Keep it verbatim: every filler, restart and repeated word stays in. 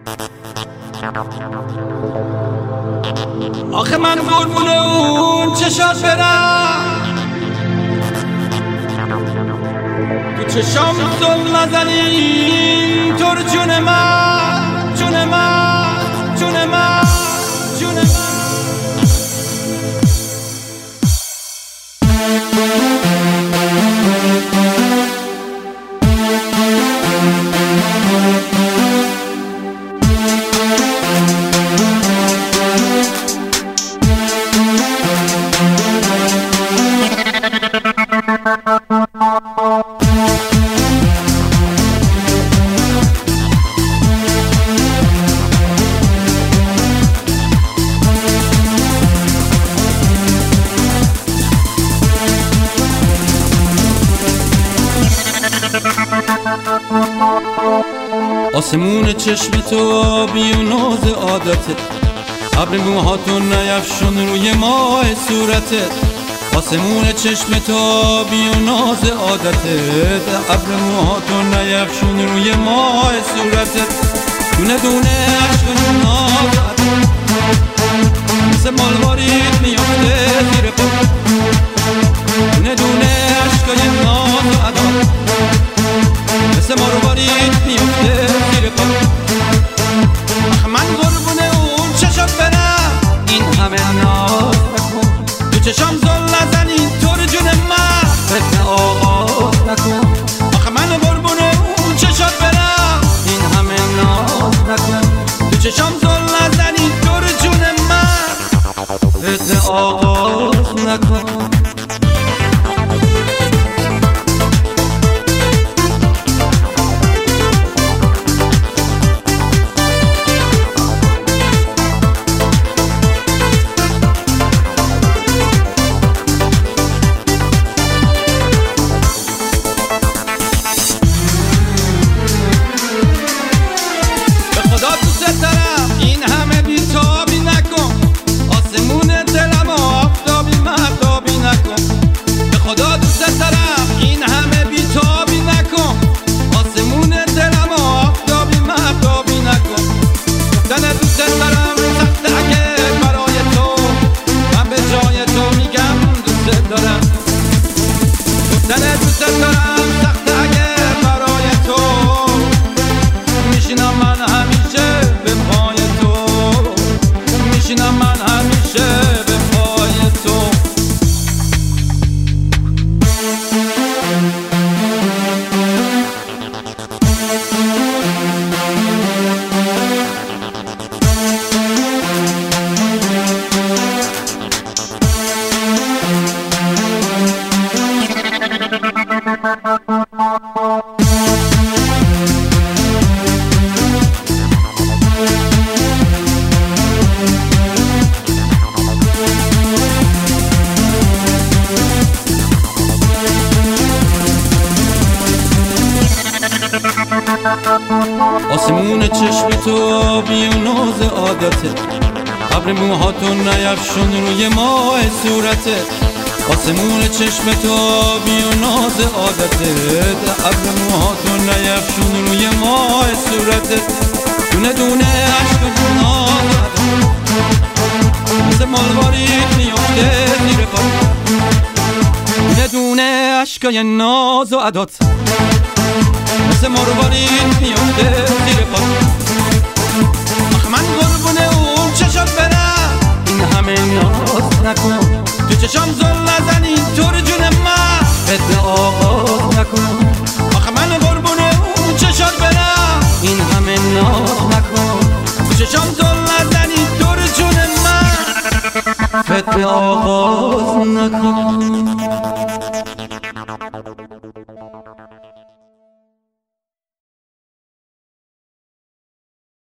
آخه من قربون اون چشات برم، تو چشام زل نزنی تو رو جون من، جون من، جون من، جون من. آسمون چشم تو آبی و ناز عادتت، ابر موهاتو نیفشون روی ماه صورتت. آسمون چشم تو آبی و ناز عادتت، ابر موهاتو نیفشون روی ماه صورتت. دونه دونه عشق و نازت مثل مالوارید میافته زیر پا، دونه دونه عشقای ناز و عداد مثل مالوارید میافته زیر پا. آخه من قربون اون چشات برم، این همه ناز نکن، تو چشام زل نزنی تو رو جون من، فتنه آغاز نکن. آخه من قربون اون چشات برم، این همه ناز نکن، تو چشام زل نزنی تو رو جون من، فتنه آغاز نکن. آسمون چشم تو آبی و ناز عادتت، ابر موهاتو نیفشون روی ماه صورتت. آسمون چشم تو آبی و ناز عادتت، ابر موهاتو نیفشون روی ماه صورتت. دونه دونه عشق و نازت مثل مالوارید میافته زیر پا، دونه دونه عشقای ناز و عدات مثل مروارید میافته زیر پا. آخه من قربون اون چشات برم، این همه ناز نکن، تو چشام زل نزنی تو رو جون من، فتنه آغاز نکن. آخه من قربون اون چشات برم، این همه ناز نکن، تو چشام زل نزنی تو رو جون من، فتنه آغاز نکن.